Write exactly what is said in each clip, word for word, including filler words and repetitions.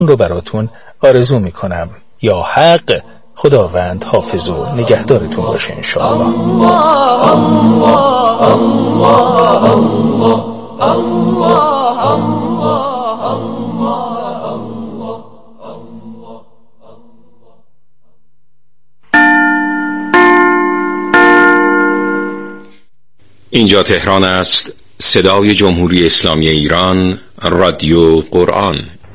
رو براتون آرزو میکنم. یا حق خداوند حافظ و نگهدارتون باشه انشاءالله. الله الله الله الله الله الله. اینجا تهران است، صدای جمهوری اسلامی ایران، رادیو قرآن.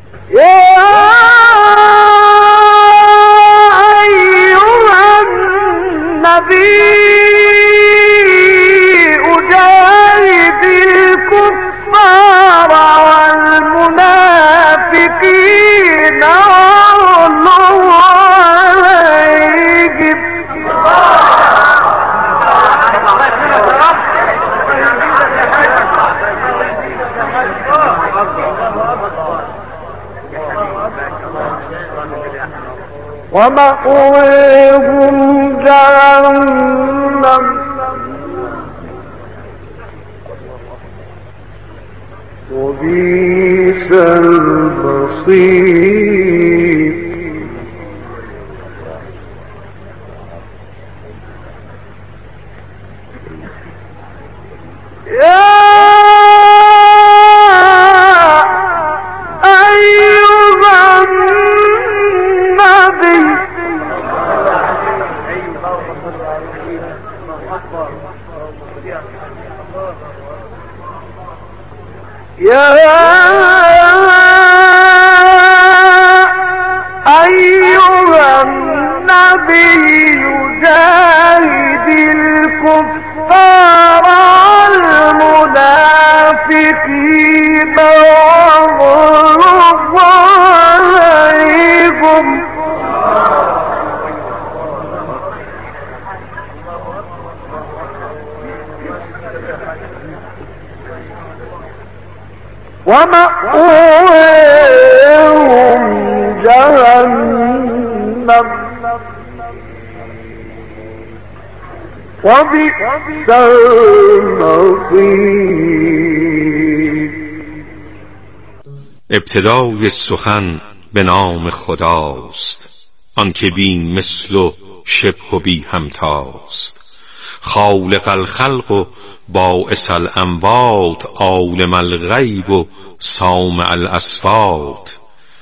ومأويهم جهنم وبئس المصير. يا أيها النبي جاهد الكفار والمنافقين واغلظ عليهم ومأويهم جهنم وبئس المصير. ابتدای سخن به نام خداست، آنکه بی مثل و شبه و بی همتاست. خالق الخلق و باعث الاموات، عالم الغیب و سامع الاصوات.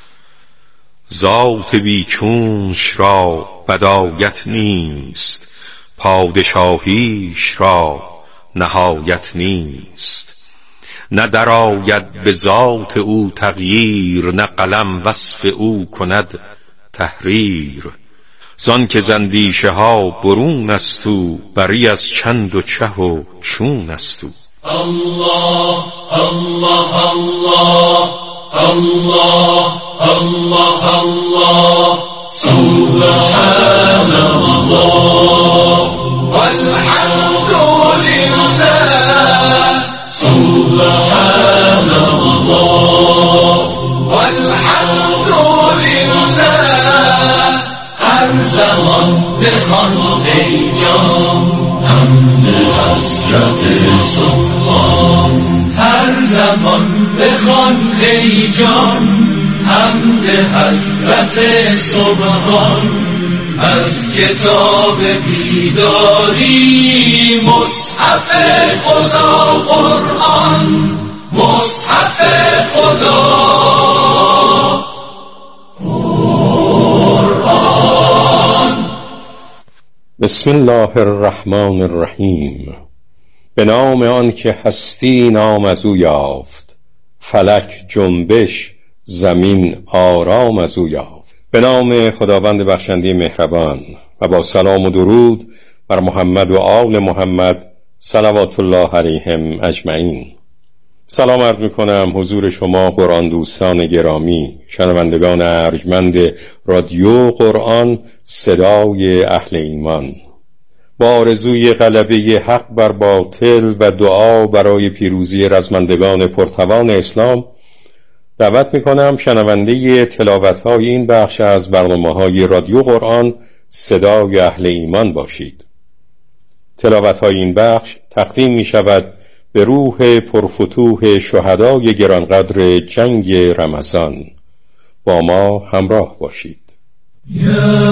ذات بیچونش را بدایت نیست، پادشاهیش را نهایت نیست. نه درآید به ذات او تغییر، نه قلم وصف او کند تحریر. زان که زندیشه ها برون است او، بری از چند و چه و چون است او. الله الله الله الله الله الله سبحان الله والحمد لله سبحان الله والحمد لله. هر زمان بخوان ای جان حمد حضرت سبحان. هر زمان بخوان ای جان حمد حضرت سبحان. از کتاب بیداری مصحف خدا قرآن، مصحف خدا قرآن. بسم الله الرحمن الرحیم. به نام آن که هستی نام از او یافت، فلک جنبش زمین آرام از او یافت. به نام خداوند بخشنده مهربان و با سلام و درود بر محمد و آل محمد صلوات الله علیهم اجمعین. سلام عرض میکنم حضور شما قرآن دوستان گرامی، شنوندگان ارجمند رادیو قرآن، صدای اهل ایمان. با آرزوی غلبه حق بر باطل و دعا برای پیروزی رزمندگان پرتوان اسلام، دعوت میکنم شنونده تلاوت‌های این بخش از برنامه‌های رادیو قرآن، صدای اهل ایمان باشید. تلاوت‌های این بخش تقدیم میشود به روح پرفتوح شهدای گرانقدر جنگ رمضان، با ما همراه باشید. یا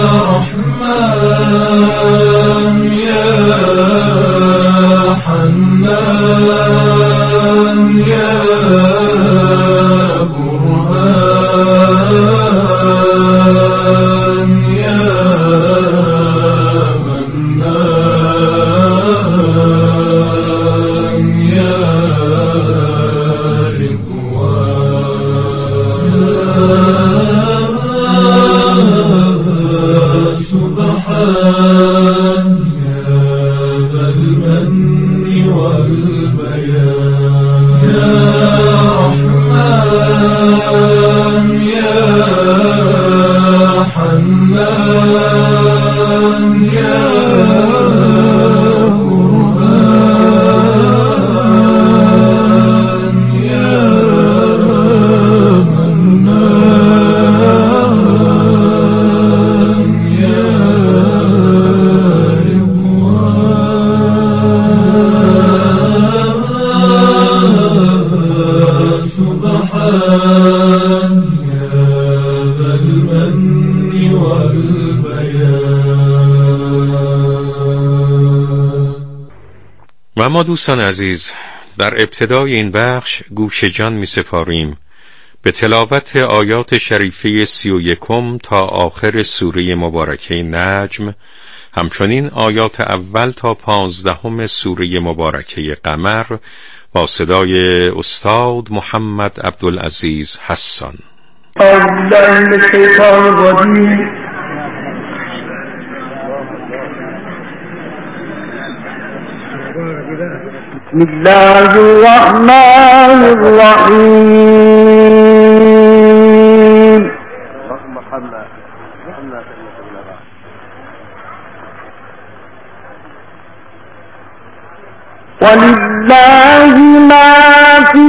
رحمان یا حنان یا برهان یا منان یا رضوان سبحان يا ذا المن والبيان يا رحمن يا حنان يا برهان يا منان يا رضوان سبحان يا ذا المن والبيان. و اما دوستان عزیز، در ابتدای این بخش گوش جان می سپاریم به تلاوت آیات شریفه سی و یکم تا آخر سوره مبارکه نجم، همچنین آیات اول تا پانزدهم سوره مبارکه قمر با صدای استاد محمد عبدالعزیز حسان. أعوذ بالله من الشيطان الرجيم. بسم الله الرحمن الرحيم. ولله ما في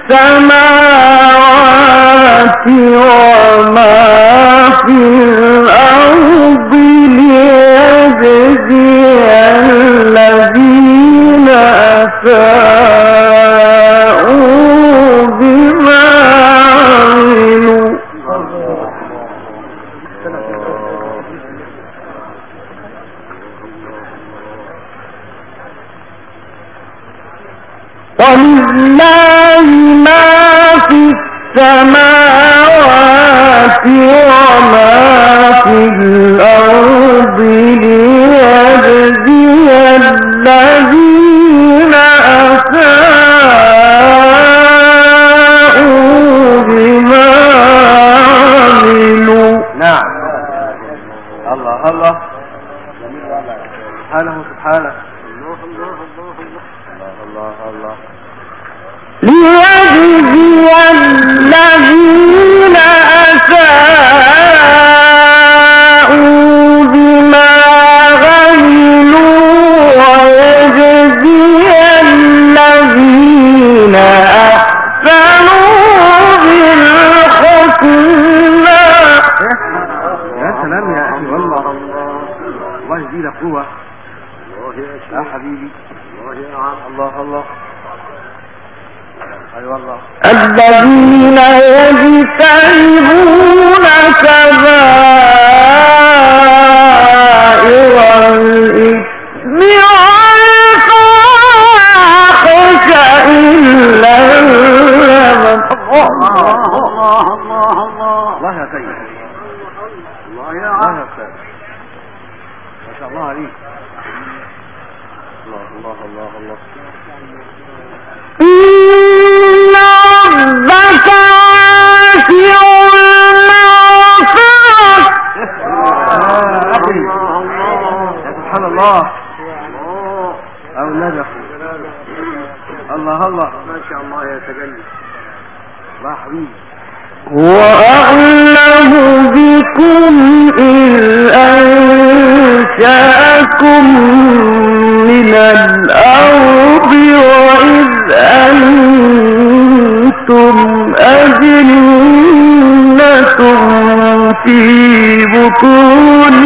السماوات وما في الأرض ليجزي الذين أساءوا بما عملوا ولله ما في السماوات وما في الأرض ليجزي الذين أساءوا بما عملوا. نعم. الله الله سبحانه سبحانه الله الله ليجزي الذين أساءوا بما عملوا ويجزي الذين أحسنوا بالحسنى. يا سلام يا أخي والله الله يزيدك قوة يا حبيبي الله الله الذين يجتنبون كبائر الإثم والفواحش إلا اللمم. الله الله الله الله يا سيد الله يا سيد ما شاء الله عليك الله الله الله الله. إن ربك واسع المغفرة. سبحان الله أو نجح الله الله ما شاء الله يا تجلي الله حبيبي. هو أعلم بكم إذ أنشأكم من الأرض وإذ أنتم أجنة في بطون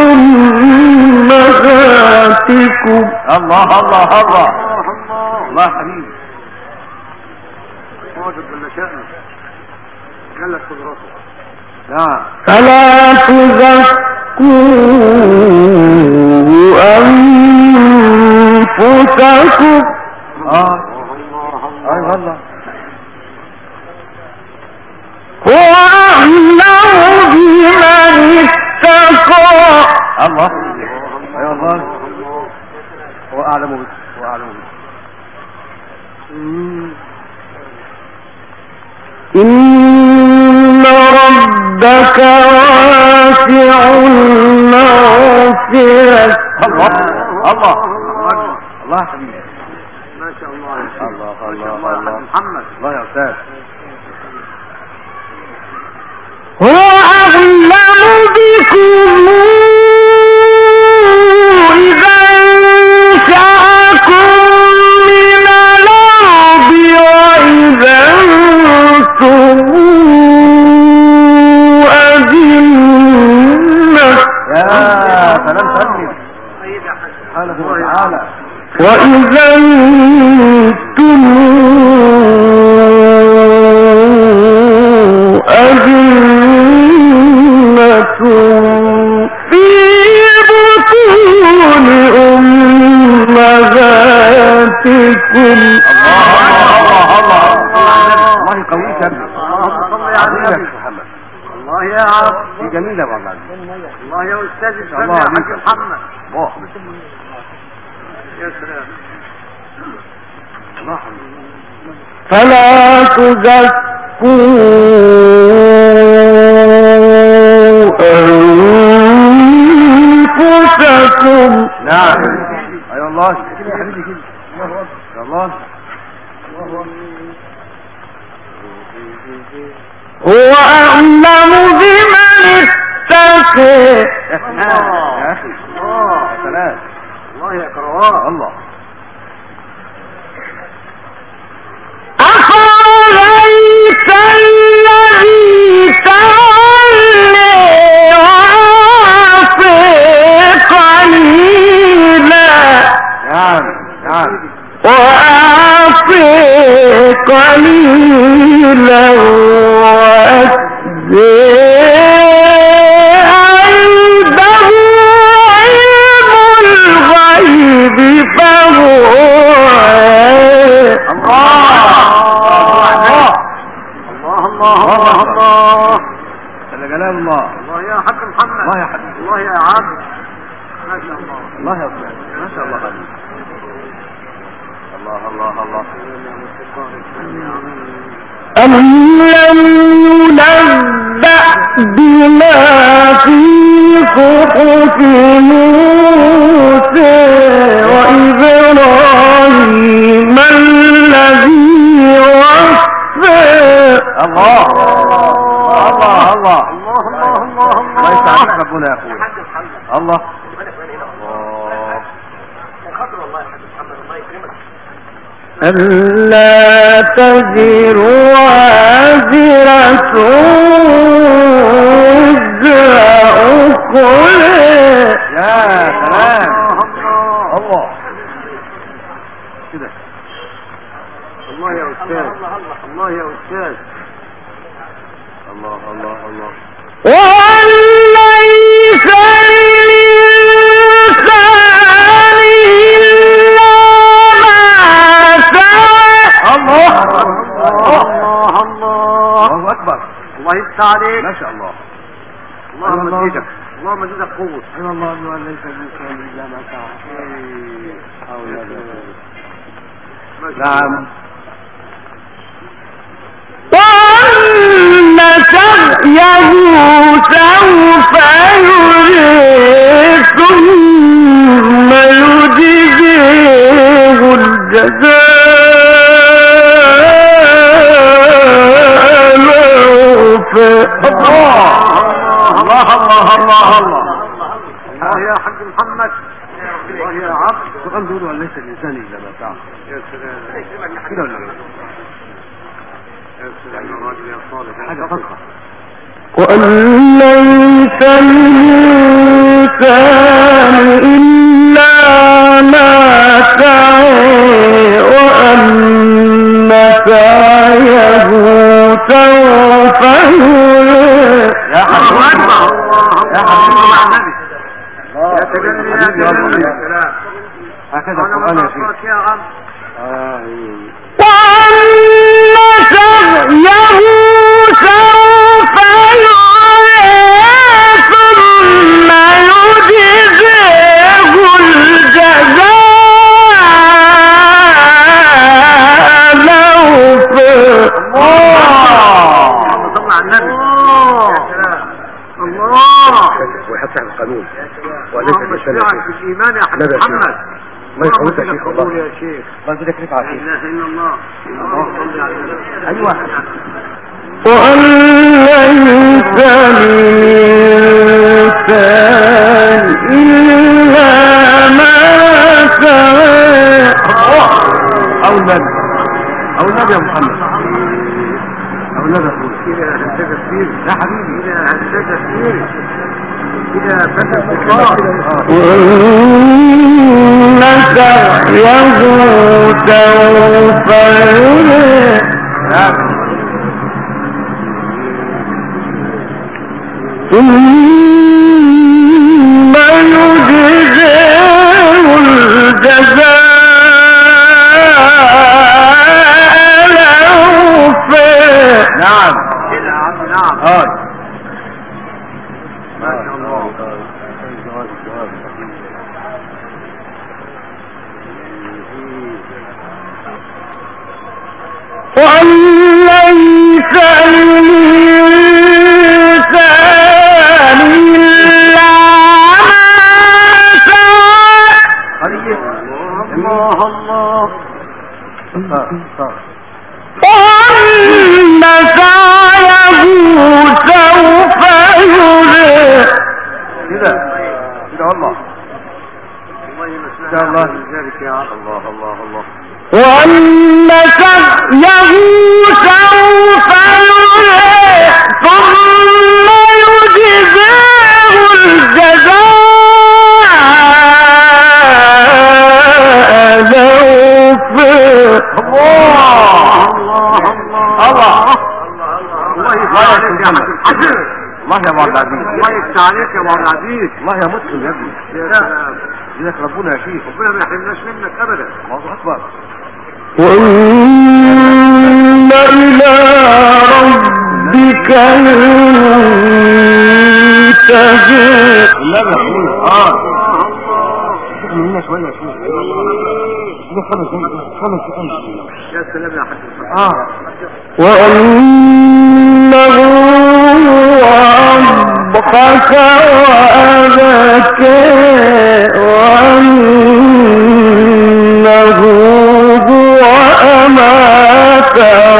أمهاتكم. الله الله الله الله حبيبي واجب ولا شأنه جلت قدرته فلا تزكوا أنفسكم. اه اي والله هو أعلم بمن اتقى. الله اي والله هو اعلم بك هو اعلم بك. إن ربك واسع المغفرة. الله الله الله يا حبيبي ما شاء الله الله الله الله محمد الله يا استاذ. هو أعلم بكم إذا انشأكم من الأرض وإذا أنتم أجنة. يا سلام سلم سبحانه وتعالى. وإذا أنتم أجنة في بطون أمهاتكم. الله الله الله يقويك يا ابني. اللهم صل على النبي محمد. الله يا عم دي جميله والله. الله يا استاذ الفن يا حاج محمد. الله يا سلام الله حبيبي. فلا تزكوا أنفسكم. نعم اي والله يا حبيبي كده يا الله. هو أعلم بمن اتقى. يا اخي الله يا سلام الله يا كروان الله. أفرأيت الذي تولى وأعطى قليلا. نعم نعم وأعطى قليلا وأكبر عنده علم الغيب فهو الله الله الله الله جل جلال الله. الله يا حاج محمد. الله يا حبيبي. الله يا عم ما شاء الله. الله يا استاذ ما شاء الله حبيبي. الله الله الله. أم لم ينبأ بما في صحف موسى وإبراهيم الذي وفى. الله الله الله الله الله الله الله يسعدك ربنا يا اخويا. الله ألا تزر وازرة وزر أخرى. يا سلام الله كده. الله يا استاذ الله يا استاذ الله الله الله. وأن ليس للإنسان إلا ما سعى. الله الله الله الله اكبر. الله يفتح عليك ما شاء الله. اللهم زيدك اللهم زيدك قوة. سبحان الله انه ليس للانسان الا ما سعى. نعم وأن سعيه سوف يرى ثم يجزيه الجزاء الأوفى. الله الله الله الله الله الله يا حاج محمد. الله يا عبد القرآن بيقول أن ليس الإنسان إلا ما سعى. يا سلام كده ولا لا؟ يا سلام يا راجل يا صالح حاجة فقط. وأن ليس الإنسان إلا ما سعى وأن سعيه سوف يرى. يا هكذا القرآن يا شيخ. ويحسن القانون وليس بالسنة في الإيمان يا حبيب محمد. الله يحفظك يا شيخ. الله يا شيخ. الله يجزيك رفعة يا شيخ. لا إله إلا الله. أيوة. وأن ليس للإنسان إلا ما سعى. أو النبي أو النبي يا محمد أو النبي يا أخوي. يا حبيبي إذا هزك كثير إذا فتح الله وإنك يهود سوف يرى ثم يجزيه الجزاء الأوفى. نعم نعم هاي ما شاء الله. وأن ليس للإنسان إلا ما سعى. الله الله وأن سعيه سوف يرى. كده كده والله إن شاء الله ذلك يا الله الله الله. وأن سعيه سوف يرى ثم يجزاه الجزاء الأوفى. الله الله الله يفتح عليك يا عبد الحسن. الله يا ابو عبد العزيز. الله يفتح عليك يا ابو عبد العزيز. الله يا مسلم يا ابني. جزاك ربنا يا شيخ. ربنا ما يحرمناش منك ابدا. الله اكبر. وإن إلى ربك المنتهى. لا يا اخويا اه مننا شويه يا شيخ. ده خمس دقايق خمس دقايق. يا سلام يا حبيبي. اه وأنه أضحك وأبكى وأنه هو أمات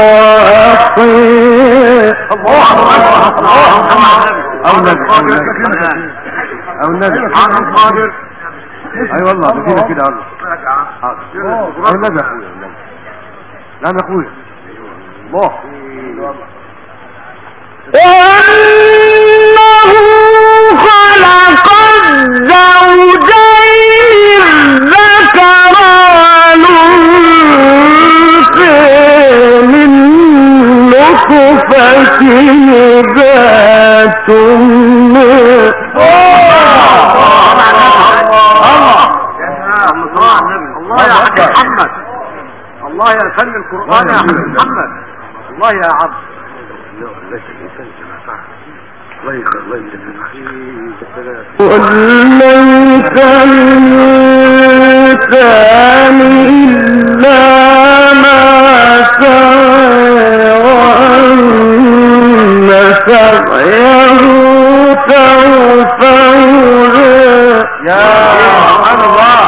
وأحيا. الله الله أو النبي أو النبي القادر. أي والله كده كده الله. أو النبي يا أخويا. نعم يا أخويا. الله وأنه خلق الزوجين الذكر والأنثى من نطفة إذا تمنى. الله يا حبيب محمد. الله يا فن القرآن يا حبيب محمد. الله يا عبد. ليس الإنسان كما فعل. الله يخير الله يجزيك. وليس الإنسان إلا ما سعى وأن سعيه سوف يرى. يا سبحان الله.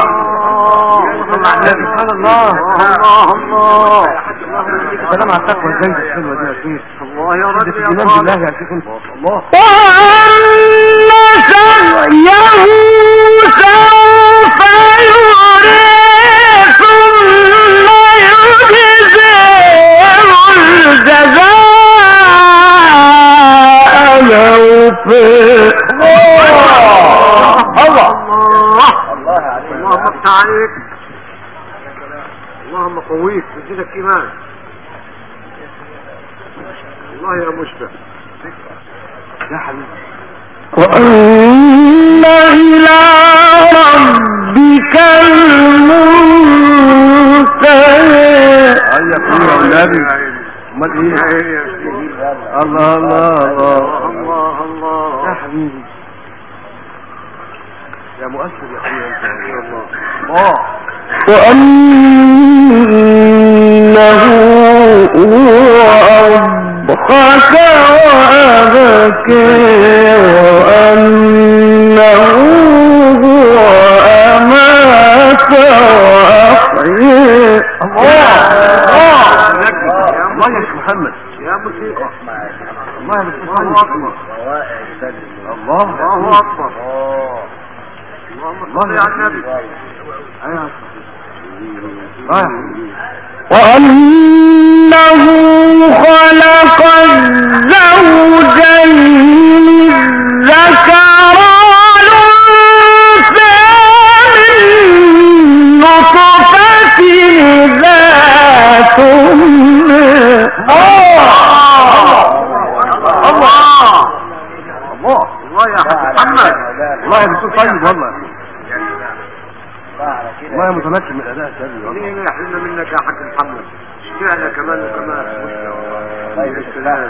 سبحان الله. الله الله. السلام على التقوى الجيدة الحلوة دي يا شيخ. الله يا رب يا إيمان بالله يا شيخ انت. الله. وأن سعيه سوف يرى ثم يجزيه الجزاء الأوفى. الله الله الله عليك. اللهم افتح عليك. اللهم قويك وزيدك إيمان. الله يا مشفى يا حبيبي. وأن إلى ربك المنتهى. هيا كل النبي امال ايه؟ الله الله الله الله الله يا حبيبي يا مؤثر يا اخويا انت ما شاء الله. الله وأنه هو أضحك وأبكى وأنه هو أمات وأحيا. الله الله الله يا شيخ محمد يا موسيقى الله يا موسيقى الله اكبر الله الله اكبر اللهم صل على النبي. ايوه وأنه خلق الزوجين الذكر والأنثى من نطفة إذا تمنى. الله الله الله يا محمد الله يا دكتور طيب والله الله يا متمكن من الاداء السري والله. مين يحرمنا منك يا حاج محمد؟ اشتعنا كمان وكمان طيب السلام.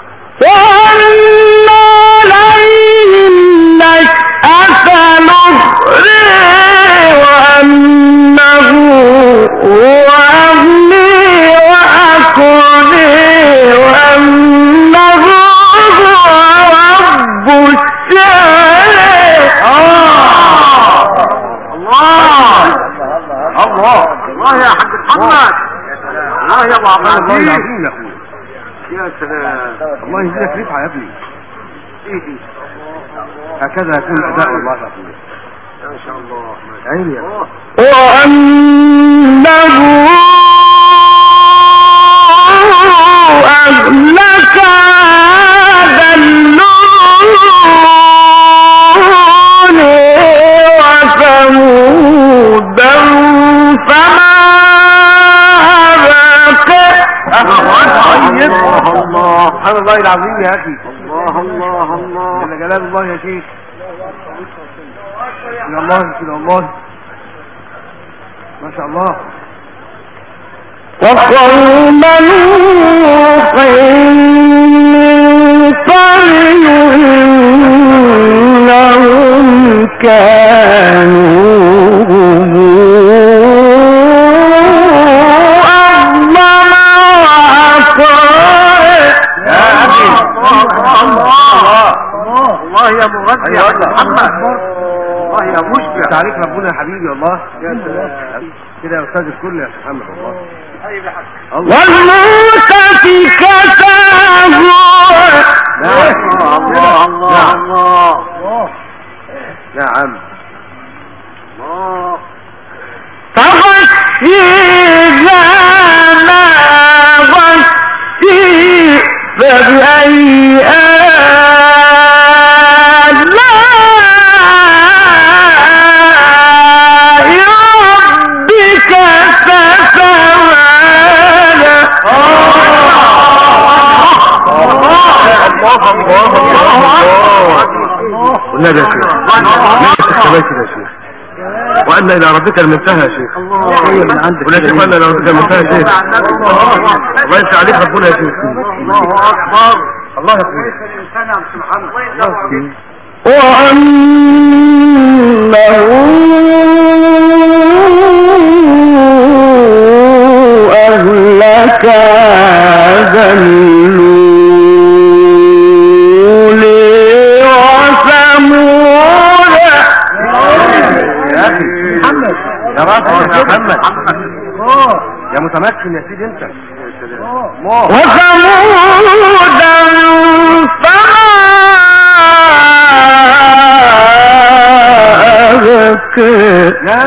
وأنا عليهم نشأة الأخرى وأنه هو أهلي وأكلي وأنه هو رب الشارع. الله الله الله يا حاج محمد الله يا ابو عبد العزيز يا اخويا يا سلام الله يهديك رفعه يا ابني. ايه دي هكذا يكون الاداء والله يا اخويا ما شاء الله عيني يا اخويا. وأنه أهلك هذا النون وثمودا فما أبقى. طيب الله سبحان الله العظيم يا اخي. الله الله الله جل جلال الله يا شيخ. يا الله يا الله ما شاء الله. وقوم نوح من قبل إنهم كانوا أظلم وأطغى. يا أخي الله الله الله يا مغذي يا محمد الله يا مشبع تعريف ربنا يا حبيبي والله. يا سلام كده يا استاذ الكل يا شيخ محمد والله. والمؤتفكة أهوى. الله الله الله الله نعم الله فغشيها ما غشي فبأي آلاء ربك تتمارى. والنبي يا شيخ لا تختبئ كده يا شيخ. وأن إلى ربك المنتهى يا شيخ. ولا شيخ وأن إلى ربك المنتهى يا شيخ. الله ينسى عليك ربنا يا شيخ. الله أكبر الله يكبر. وأنه أهلك هذا النون وثمود. يا أخي محمد يا راجل يا محمد يا متمكن يا سيدي انت. وثمودا فما أبكى. يا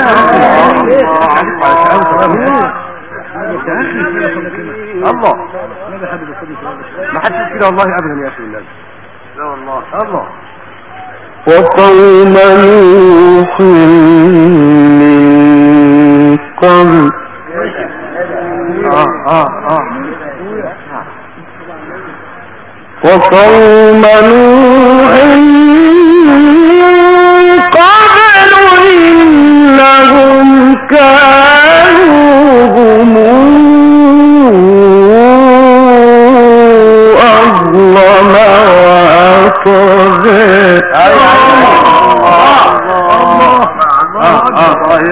الله ما حدش كده والله ابدا يا اخي النبي. لا والله الله. وقوم نوح من قبل اه اه اه وقوم نوح من قبل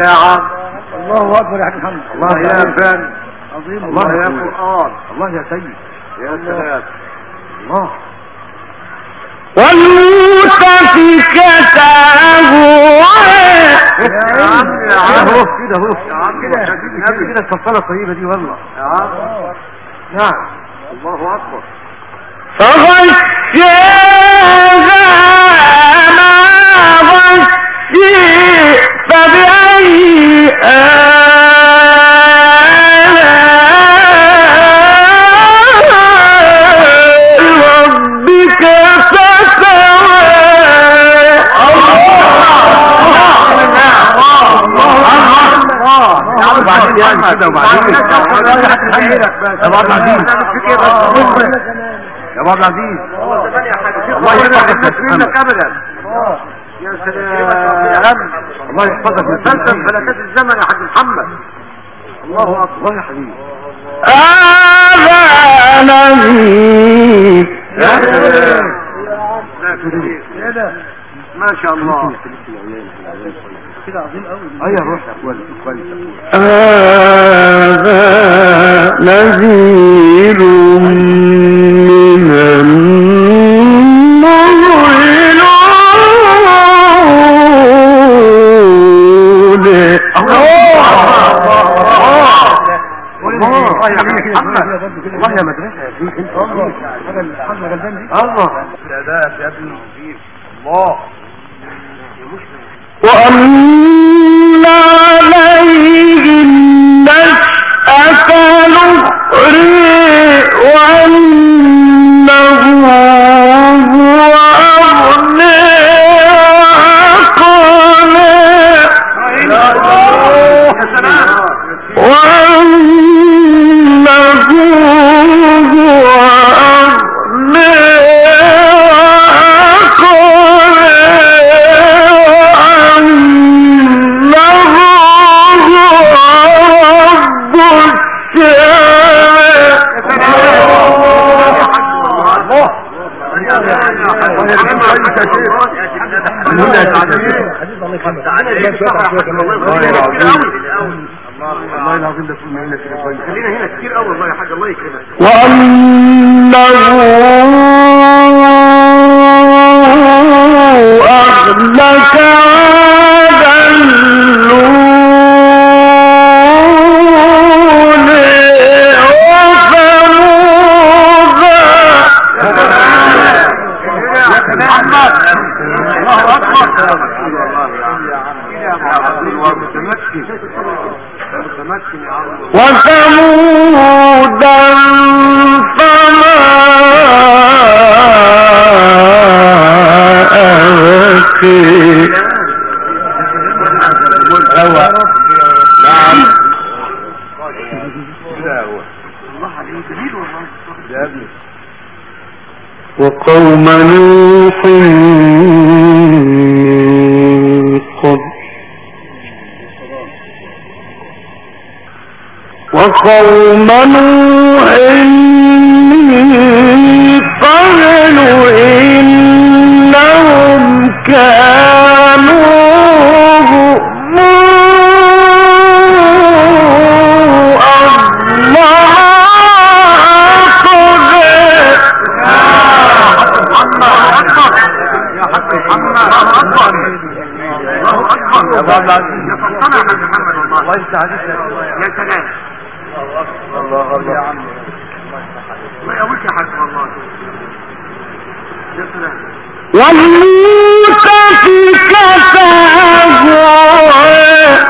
عم. الله اكبر يا حاج محمد. الله يا فن عظيم. الله يا قرآن. الله يا سيد. يا سلام. الله. والمؤتفكة أهوى. يا عم يا عم اهو كده اهو يا عم كده كده الصفالة الطيبة دي والله يا عم. نعم. الله أكبر. فغشاها ما غشي فبأي ربك فتوى. وبعدين يعني كده وبعدين يا ابو عبد العزيز يا ابو عبد العزيز الله يحفظك منك ابدا. يا سلام. الله يحفظك من فلسفه فلكات الزمن يا حاج محمد. الله اكبر يا حبيبي. هذا نذير. ما شاء الله كده عظيم قوي. ايوه روح يا اخوان كويس. هذا نذير من النذر الأولى. الله يا مدرسة يا شيخ انت والله حاجة غلبان دي. الله يا ده يا ابني الله. وأن عليه النشأة الأخرى وأنه هو أغنى وأقنى. وأنه هو أغنى الله العظيم ده كل منا كده كويس. خلينا هنا كتير قوي والله يا حاج الله يكرمك. وأنه أهلك عادا الأولى وثمودا. الله أكبر. وثمودا فما أبقي. وقوم نوح من قبل وقوم نوح من قبل إنهم كانوا هم يا سلام. الله الله يا عم الله يقويك يا حاج والله. يا سلام. والمؤتفكة أهوى.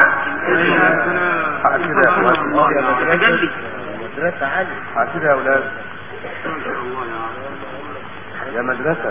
كده يا اولاد الله يا مدرسة مدرسة عالية كده يا اولاد. ما شاء الله يا عم يا مدرسة